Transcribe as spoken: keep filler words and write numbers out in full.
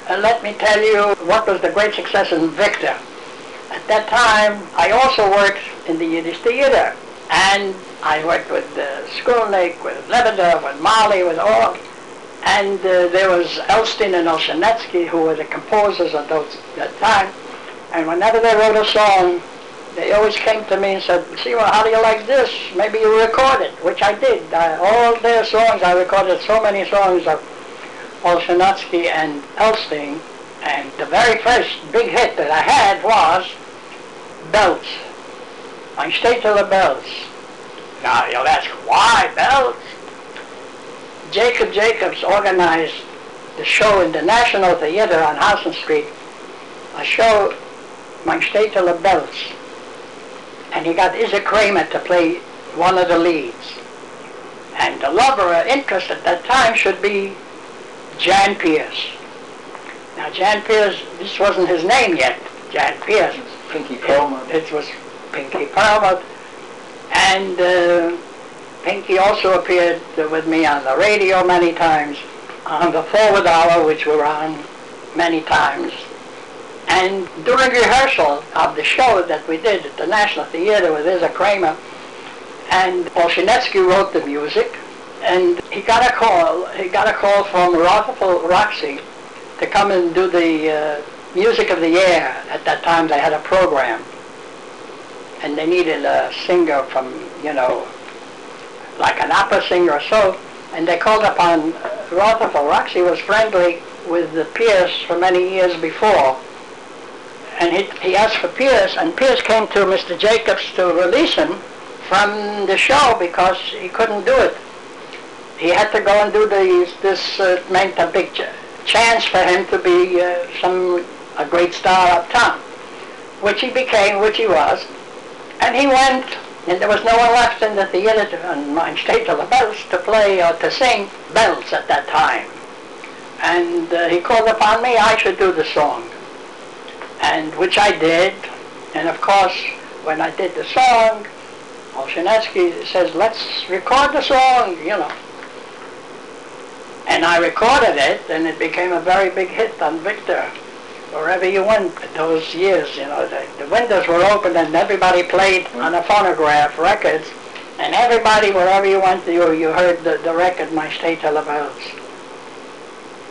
uh, let me tell you what was the great success in Victor. At that time, I also worked in the Yiddish theater, and I worked with uh, Skolnick, with Lebedev, with Mali, with all, and uh, there was Elstein and Olshanetsky, who were the composers at those, that time, and whenever they wrote a song, they always came to me and said, see, well, how do you like this? Maybe you record it, which I did. I, all their songs, I recorded so many songs of Olshanetsky and Elstein, and the very first big hit that I had was Bells. Mein Städtele Bells. Now you'll ask, why Bells? Jacob Jacobs organized the show in the National Theater on Housen Street, a show, Mein Städtele Bells. And he got Isa Kramer to play one of the leads. And the love or interest at that time should be Jan Pierce. Now Jan Pierce, this wasn't his name yet, Jan Pierce. Pinky Perlmutt. It, it was Pinky Perlmutt. And uh, Pinky also appeared with me on the radio many times, on the Forward Hour, which we were on many times. And during rehearsal of the show that we did at the National Theater with Isa Kramer, and Olshanetsky wrote the music, and he got a call, he got a call from Rotherford Roxy to come and do the uh, Music of the Year. At that time they had a program, and they needed a singer from, you know, like an opera singer or so, and they called upon uh, Rotherford. Roxy was friendly with the Pierce for many years before, and he, he asked for Pierce, and Pierce came to Mister Jacobs to release him from the show because he couldn't do it. He had to go and do these, this uh, meant a big ch chance for him to be uh, some a great star uptown, which he became, which he was. And he went, and there was no one left in the theater on Mein Städtele Bells to play or to sing bells at that time. And uh, he called upon me, I should do the song. And which I did, and of course, when I did the song, Olshanetsky says, let's record the song, you know. And I recorded it, and it became a very big hit on Victor. Wherever you went those years, you know, the, the windows were open and everybody played on a phonograph records, and everybody, wherever you went, you, you heard the, the record, Mein Städtele Bells.